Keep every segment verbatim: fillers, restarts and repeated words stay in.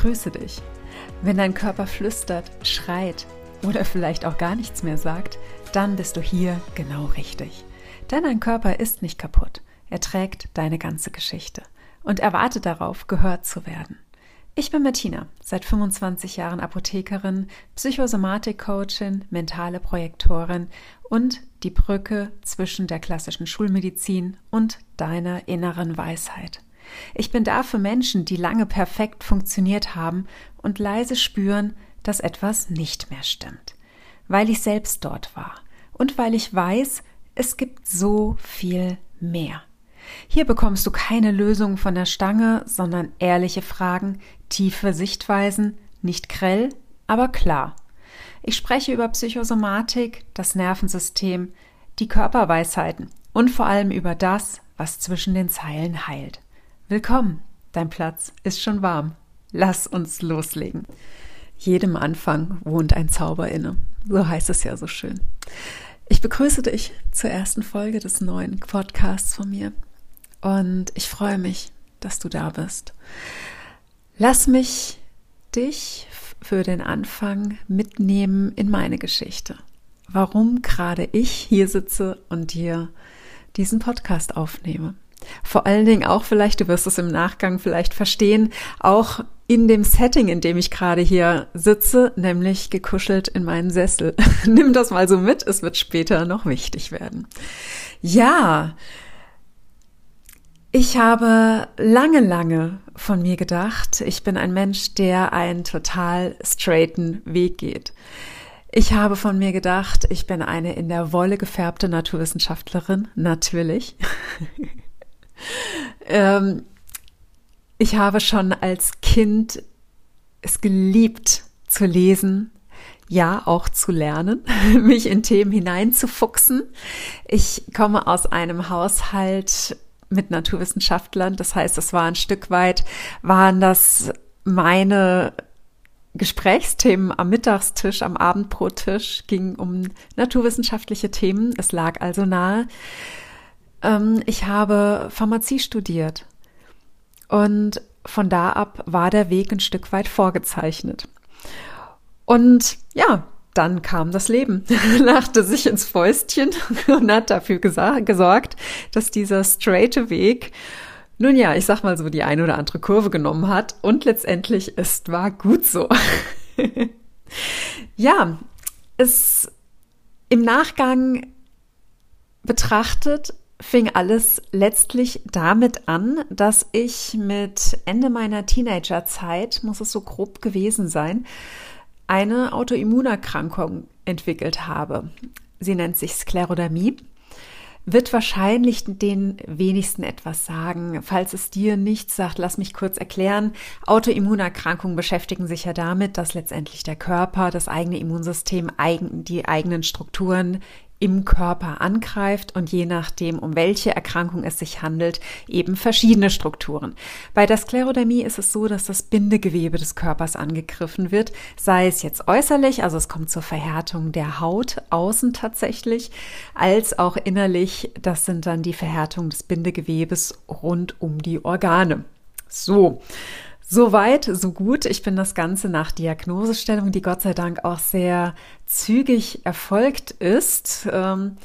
begrüße dich. Wenn dein Körper flüstert, schreit oder vielleicht auch gar nichts mehr sagt, dann bist du hier genau richtig. Denn dein Körper ist nicht kaputt. Er trägt deine ganze Geschichte und er wartet darauf, gehört zu werden. Ich bin Martina, seit fünfundzwanzig Jahren Apothekerin, Psychosomatik-Coachin, mentale Projektorin und die Brücke zwischen der klassischen Schulmedizin und deiner inneren Weisheit. Ich bin da für Menschen, die lange perfekt funktioniert haben und leise spüren, dass etwas nicht mehr stimmt. Weil ich selbst dort war und weil ich weiß, es gibt so viel mehr. Hier bekommst du keine Lösung von der Stange, sondern ehrliche Fragen, tiefe Sichtweisen, nicht grell, aber klar. Ich spreche über Psychosomatik, das Nervensystem, die Körperweisheiten und vor allem über das, was zwischen den Zeilen heilt. Willkommen, dein Platz ist schon warm. Lass uns loslegen. Jedem Anfang wohnt ein Zauber inne. So heißt es ja so schön. Ich begrüße dich zur ersten Folge des neuen Podcasts von mir und ich freue mich, dass du da bist. Lass mich dich für den Anfang mitnehmen in meine Geschichte. Warum gerade ich hier sitze und dir diesen Podcast aufnehme. Vor allen Dingen auch vielleicht, du wirst es im Nachgang vielleicht verstehen, auch in dem Setting, in dem ich gerade hier sitze, nämlich gekuschelt in meinen Sessel. Nimm das mal so mit, es wird später noch wichtig werden. Ja, ich habe lange, lange von mir gedacht, ich bin ein Mensch, der einen total straighten Weg geht. Ich habe von mir gedacht, ich bin eine in der Wolle gefärbte Naturwissenschaftlerin, natürlich. ähm, ich habe schon als Kind es geliebt zu lesen, ja auch zu lernen, mich in Themen hineinzufuchsen. Ich komme aus einem Haushalt mit Naturwissenschaftlern, das heißt, es war ein Stück weit, waren das meine Gesprächsthemen am Mittagstisch, am Abendbrottisch, ging um naturwissenschaftliche Themen, es lag also nahe. Ähm, ich habe Pharmazie studiert und von da ab war der Weg ein Stück weit vorgezeichnet. Und ja, dann kam das Leben, lachte sich ins Fäustchen und hat dafür gesa- gesorgt, dass dieser straighte Weg, nun ja, ich sag mal so, die eine oder andere Kurve genommen hat und letztendlich, es war gut so. Ja, es im Nachgang betrachtet fing alles letztlich damit an, dass ich mit Ende meiner Teenagerzeit, muss es so grob gewesen sein, eine Autoimmunerkrankung entwickelt habe. Sie nennt sich Sklerodermie. Wird wahrscheinlich den wenigsten etwas sagen. Falls es dir nichts sagt, lass mich kurz erklären. Autoimmunerkrankungen beschäftigen sich ja damit, dass letztendlich der Körper, das eigene Immunsystem, eigen, die eigenen Strukturen im Körper angreift und je nachdem, um welche Erkrankung es sich handelt, eben verschiedene Strukturen. Bei der Sklerodermie ist es so, dass das Bindegewebe des Körpers angegriffen wird, sei es jetzt äußerlich, also es kommt zur Verhärtung der Haut außen tatsächlich, als auch innerlich, das sind dann die Verhärtungen des Bindegewebes rund um die Organe. So. Soweit, so gut. Ich bin das Ganze nach Diagnosestellung, die Gott sei Dank auch sehr zügig erfolgt ist, ähm,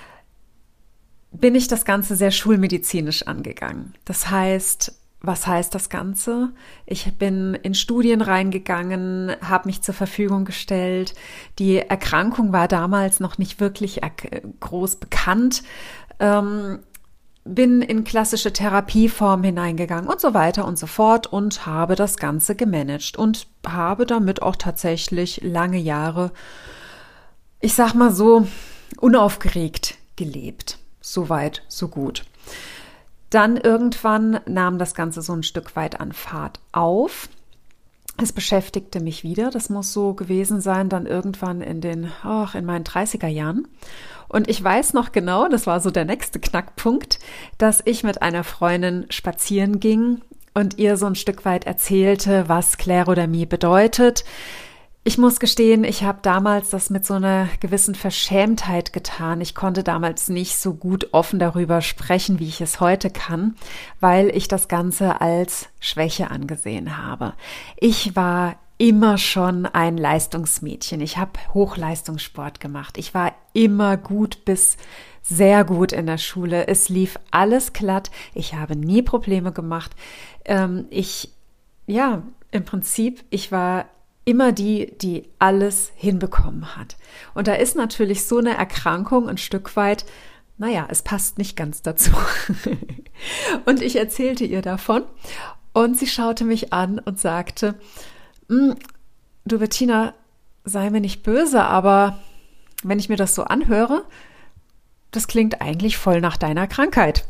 bin ich das Ganze sehr schulmedizinisch angegangen. Das heißt, was heißt das Ganze? Ich bin in Studien reingegangen, habe mich zur Verfügung gestellt. Die Erkrankung war damals noch nicht wirklich groß bekannt. Ähm, bin in klassische Therapieformen hineingegangen und so weiter und so fort und habe das Ganze gemanagt und habe damit auch tatsächlich lange Jahre, ich sag mal so, unaufgeregt gelebt. So weit, so gut. Dann irgendwann nahm das Ganze so ein Stück weit an Fahrt auf. Es beschäftigte mich wieder, das muss so gewesen sein, dann irgendwann in den, ach, in meinen dreißiger Jahren. Und ich weiß noch genau, das war so der nächste Knackpunkt, dass ich mit einer Freundin spazieren ging und ihr so ein Stück weit erzählte, was Sklerodermie bedeutet. Ich muss gestehen, ich habe damals das mit so einer gewissen Verschämtheit getan. Ich konnte damals nicht so gut offen darüber sprechen, wie ich es heute kann, weil ich das Ganze als Schwäche angesehen habe. Ich war immer schon ein Leistungsmädchen. Ich habe Hochleistungssport gemacht. Ich war immer gut bis sehr gut in der Schule. Es lief alles glatt. Ich habe nie Probleme gemacht. Ähm, ich, ja, im Prinzip, ich war immer die, die alles hinbekommen hat. Und da ist natürlich so eine Erkrankung ein Stück weit, naja, es passt nicht ganz dazu. Und ich erzählte ihr davon und sie schaute mich an und sagte, du Bettina, sei mir nicht böse, aber wenn ich mir das so anhöre, das klingt eigentlich voll nach deiner Krankheit.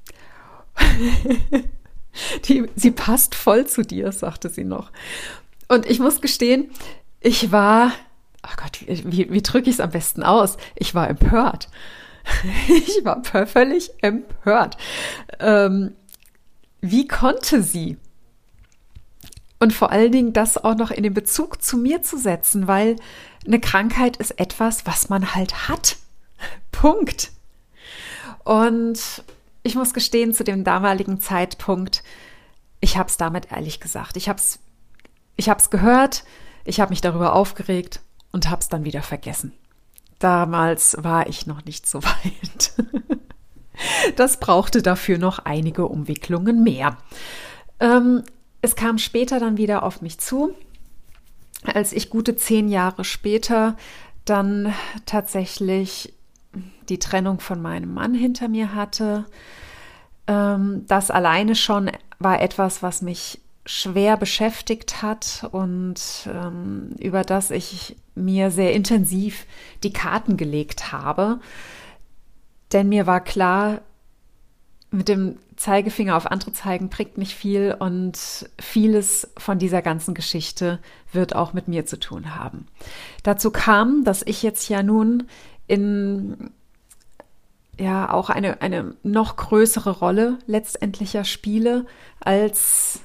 Die, sie passt voll zu dir, sagte sie noch. Und ich muss gestehen, ich war, oh Gott, wie, wie drücke ich es am besten aus? Ich war empört. Ich war völlig empört. Ähm, wie konnte sie? Und vor allen Dingen das auch noch in den Bezug zu mir zu setzen, weil eine Krankheit ist etwas, was man halt hat. Punkt. Und ich muss gestehen, zu dem damaligen Zeitpunkt, ich habe es damit ehrlich gesagt, ich habe es Ich habe es gehört, ich habe mich darüber aufgeregt und habe es dann wieder vergessen. Damals war ich noch nicht so weit. Das brauchte dafür noch einige Umwicklungen mehr. Ähm, es kam später dann wieder auf mich zu, als ich gute zehn Jahre später dann tatsächlich die Trennung von meinem Mann hinter mir hatte. Ähm, das alleine schon war etwas, was mich schwer beschäftigt hat und ähm, über das ich mir sehr intensiv die Karten gelegt habe. Denn mir war klar, mit dem Zeigefinger auf andere zeigen bringt nicht viel und vieles von dieser ganzen Geschichte wird auch mit mir zu tun haben. Dazu kam, dass ich jetzt ja nun in ja auch eine, eine noch größere Rolle letztendlich ja spiele als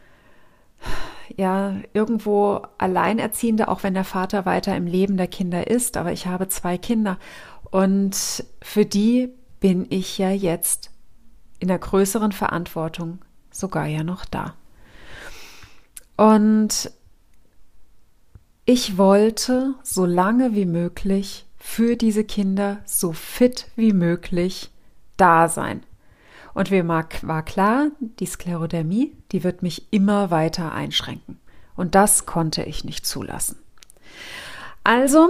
ja, irgendwo Alleinerziehende, auch wenn der Vater weiter im Leben der Kinder ist, aber ich habe zwei Kinder und für die bin ich ja jetzt in der größeren Verantwortung sogar ja noch da. Und ich wollte so lange wie möglich für diese Kinder so fit wie möglich da sein. Und mir war klar, die Sklerodermie, die wird mich immer weiter einschränken. Und das konnte ich nicht zulassen. Also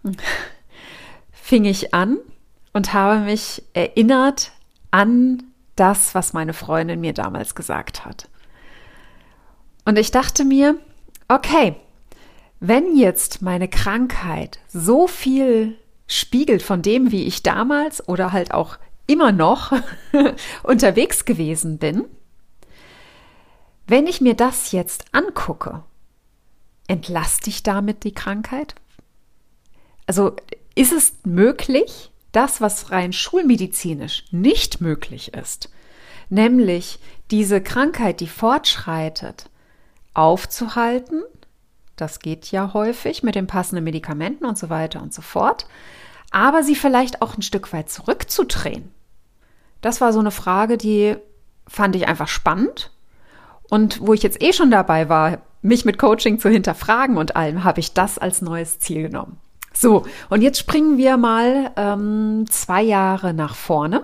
fing ich an und habe mich erinnert an das, was meine Freundin mir damals gesagt hat. Und ich dachte mir, okay, wenn jetzt meine Krankheit so viel spiegelt von dem, wie ich damals oder halt auch immer noch unterwegs gewesen bin, wenn ich mir das jetzt angucke, entlaste ich damit die Krankheit? Also ist es möglich, das, was rein schulmedizinisch nicht möglich ist, nämlich diese Krankheit, die fortschreitet, aufzuhalten? Das geht ja häufig mit den passenden Medikamenten und so weiter und so fort, aber sie vielleicht auch ein Stück weit zurückzudrehen. Das war so eine Frage, die fand ich einfach spannend. Und wo ich jetzt eh schon dabei war, mich mit Coaching zu hinterfragen und allem, habe ich das als neues Ziel genommen. So, und jetzt springen wir mal ähm, zwei Jahre nach vorne.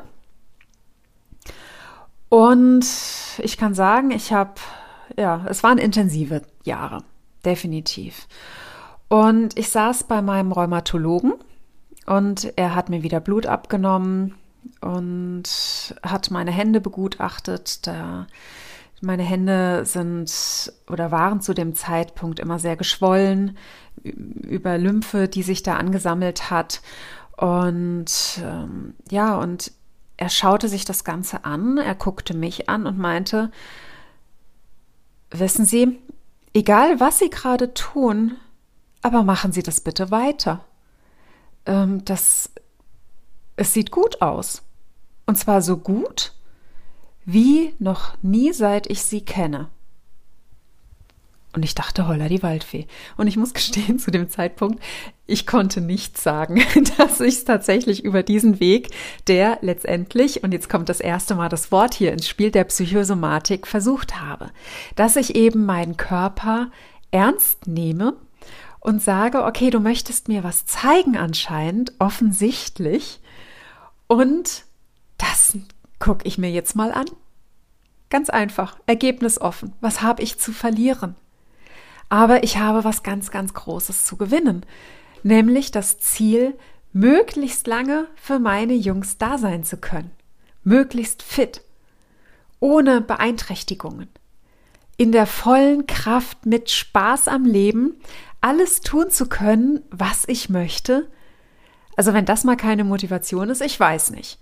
Und ich kann sagen, ich habe, ja, es waren intensive Jahre, definitiv. Und ich saß bei meinem Rheumatologen und er hat mir wieder Blut abgenommen und hat meine Hände begutachtet. Da meine Hände sind oder waren zu dem Zeitpunkt immer sehr geschwollen über Lymphe, die sich da angesammelt hat. Und ähm, ja, und er schaute sich das Ganze an, er guckte mich an und meinte, wissen Sie, egal was Sie gerade tun, aber machen Sie das bitte weiter. Ähm, das, es sieht gut aus. Und zwar so gut, wie noch nie, seit ich Sie kenne. Und ich dachte, holla die Waldfee. Und ich muss gestehen, zu dem Zeitpunkt, ich konnte nicht sagen, dass ich es tatsächlich über diesen Weg, der letztendlich, und jetzt kommt das erste Mal das Wort hier ins Spiel, der Psychosomatik versucht habe. Dass ich eben meinen Körper ernst nehme und sage, okay, du möchtest mir was zeigen anscheinend, offensichtlich. Und das gucke ich mir jetzt mal an. Ganz einfach, ergebnisoffen. Was habe ich zu verlieren? Aber ich habe was ganz, ganz Großes zu gewinnen, nämlich das Ziel, möglichst lange für meine Jungs da sein zu können, möglichst fit, ohne Beeinträchtigungen, in der vollen Kraft, mit Spaß am Leben, alles tun zu können, was ich möchte. Also wenn das mal keine Motivation ist, ich weiß nicht.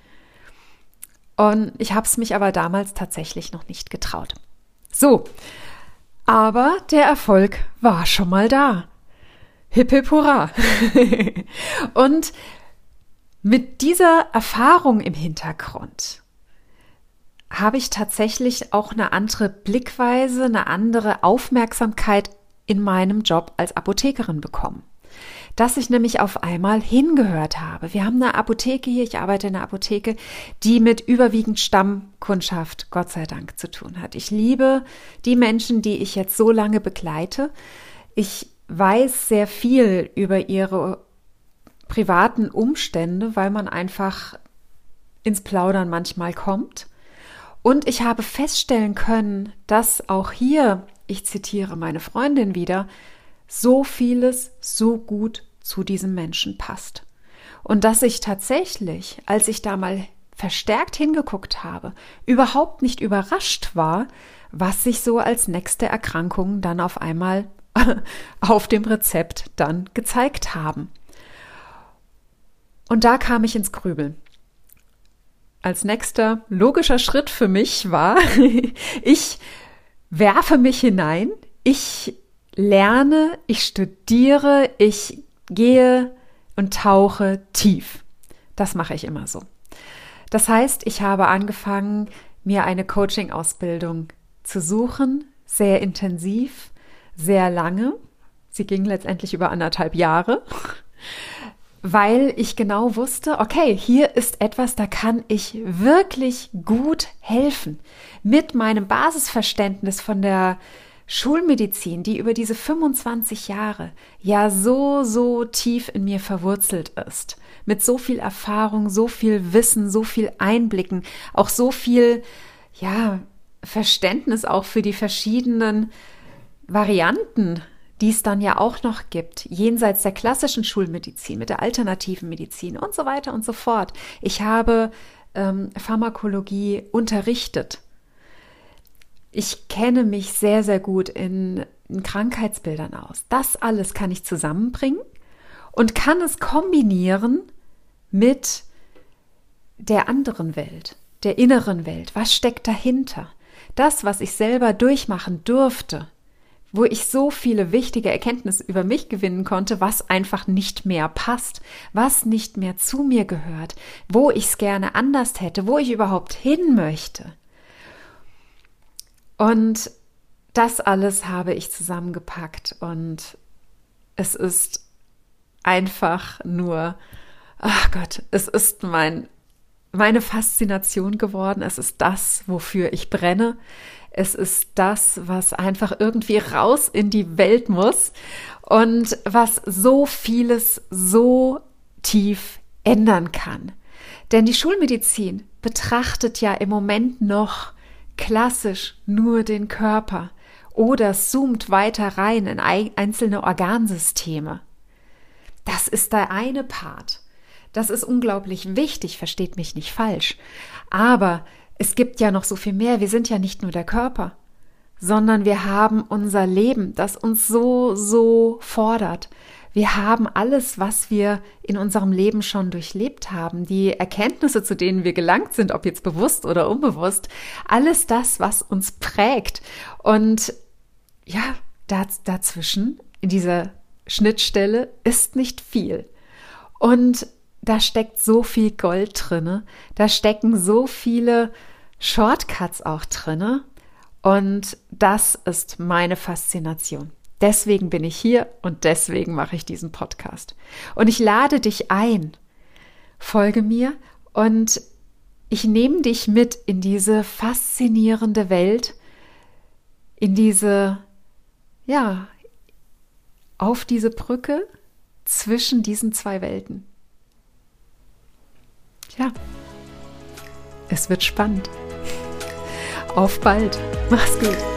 Und ich habe es mich aber damals tatsächlich noch nicht getraut. So, aber der Erfolg war schon mal da. Hip hip hurra. Und mit dieser Erfahrung im Hintergrund habe ich tatsächlich auch eine andere Blickweise, eine andere Aufmerksamkeit in meinem Job als Apothekerin bekommen. Dass ich nämlich auf einmal hingehört habe. Wir haben eine Apotheke hier, ich arbeite in einer Apotheke, die mit überwiegend Stammkundschaft, Gott sei Dank, zu tun hat. Ich liebe die Menschen, die ich jetzt so lange begleite. Ich weiß sehr viel über ihre privaten Umstände, weil man einfach ins Plaudern manchmal kommt. Und ich habe feststellen können, dass auch hier, ich zitiere meine Freundin wieder, so vieles so gut zu diesem Menschen passt. Und dass ich tatsächlich, als ich da mal verstärkt hingeguckt habe, überhaupt nicht überrascht war, was sich so als nächste Erkrankung dann auf einmal auf dem Rezept dann gezeigt haben. Und da kam ich ins Grübeln. Als nächster logischer Schritt für mich war, ich werfe mich hinein, ich lerne, ich studiere, ich gehe und tauche tief. Das mache ich immer so. Das heißt, ich habe angefangen, mir eine Coaching-Ausbildung zu suchen, sehr intensiv, sehr lange. Sie ging letztendlich über anderthalb Jahre, weil ich genau wusste, okay, hier ist etwas, da kann ich wirklich gut helfen. Mit meinem Basisverständnis von der Schulmedizin, die über diese fünfundzwanzig Jahre ja so, so tief in mir verwurzelt ist, mit so viel Erfahrung, so viel Wissen, so viel Einblicken, auch so viel, ja, Verständnis auch für die verschiedenen Varianten, die es dann ja auch noch gibt, jenseits der klassischen Schulmedizin, mit der alternativen Medizin und so weiter und so fort. Ich habe ähm, Pharmakologie unterrichtet. Ich kenne mich sehr, sehr gut in, in Krankheitsbildern aus. Das alles kann ich zusammenbringen und kann es kombinieren mit der anderen Welt, der inneren Welt. Was steckt dahinter? Das, was ich selber durchmachen durfte, wo ich so viele wichtige Erkenntnisse über mich gewinnen konnte, was einfach nicht mehr passt, was nicht mehr zu mir gehört, wo ich es gerne anders hätte, wo ich überhaupt hin möchte. Und das alles habe ich zusammengepackt und es ist einfach nur, ach Gott, es ist mein, meine Faszination geworden. Es ist das, wofür ich brenne. Es ist das, was einfach irgendwie raus in die Welt muss und was so vieles so tief ändern kann. Denn die Schulmedizin betrachtet ja im Moment noch klassisch nur den Körper oder zoomt weiter rein in einzelne Organsysteme. Das ist der eine Part. Das ist unglaublich wichtig, versteht mich nicht falsch. Aber es gibt ja noch so viel mehr. Wir sind ja nicht nur der Körper, sondern wir haben unser Leben, das uns so, so fordert. Wir haben alles, was wir in unserem Leben schon durchlebt haben, die Erkenntnisse, zu denen wir gelangt sind, ob jetzt bewusst oder unbewusst, alles das, was uns prägt. Und ja, daz- dazwischen, in dieser Schnittstelle, ist nicht viel. Und da steckt so viel Gold drinne, da stecken so viele Shortcuts auch drinne. Und das ist meine Faszination. Deswegen bin ich hier und deswegen mache ich diesen Podcast. Und ich lade dich ein, folge mir und ich nehme dich mit in diese faszinierende Welt, in diese, ja, auf diese Brücke zwischen diesen zwei Welten. Ja, es wird spannend. Auf bald. Mach's gut.